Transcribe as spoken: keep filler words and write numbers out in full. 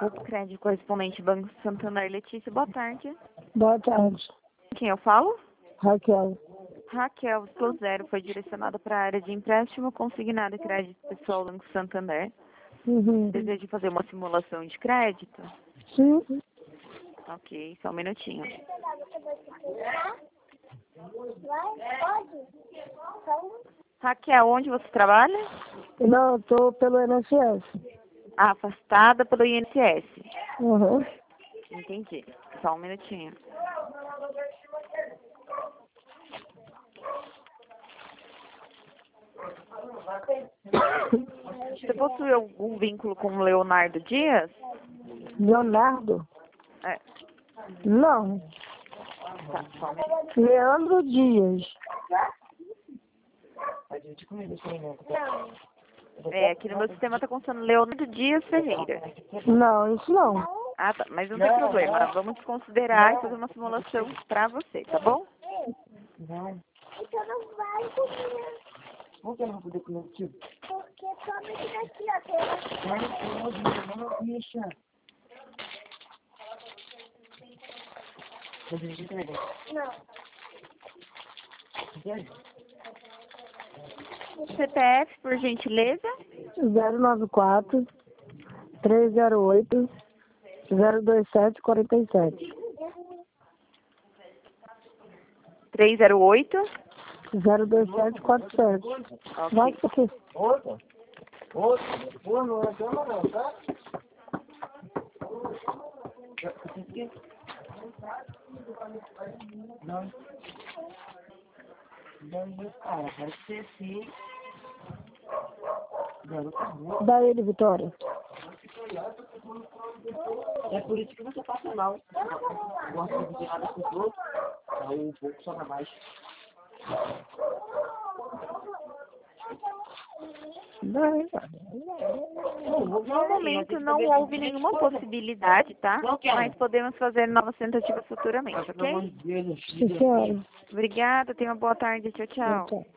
Crédito correspondente Banco Santander. Letícia, boa tarde. Boa tarde. Quem eu falo? Raquel. Raquel, Sul Zero foi direcionada para a área de empréstimo consignado e crédito pessoal do Banco Santander. Uhum. Deseja fazer uma simulação de crédito? Sim. Ok, só um minutinho. Raquel, onde você trabalha? Não, eu tô pelo I N S S. Ah, afastada pelo I N S S. Uhum. Entendi. Só um minutinho. Você possui algum vínculo com o Leonardo Dias? Leonardo? É. Não. Tá, só um minuto. Leandro Dias. É, aqui no meu sistema tá constando Leonardo Dias Ferreira. Não, isso não. Ah, tá. Mas não tem problema. Vamos considerar e fazer uma simulação pra você, tá bom? Não. Então não vai comer. Por que eu não vou poder comer contigo? Porque somente daqui, ó. Tem... Mas não pode, não pode mexer. Você acredita nele? Não. C P F, por gentileza. zero nove quatro, três zero oito, zero dois sete quatro sete. três zero oito. zero dois sete quatro sete. Vai Ok. aqui. Outra? Outra? Pô, não é cama não, tá? Não. Daí, cara, vai ser sim. Dá ele, Vitória. É por isso que você passa mal. Gosta de tirar das pessoas, aí um pouco só na mais. Dá ele. No momento não houve nenhuma possibilidade, tá? Mas podemos fazer novas tentativas futuramente, ok? Sim, senhora. Obrigada, tenha uma boa tarde. Tchau, tchau. Tchau.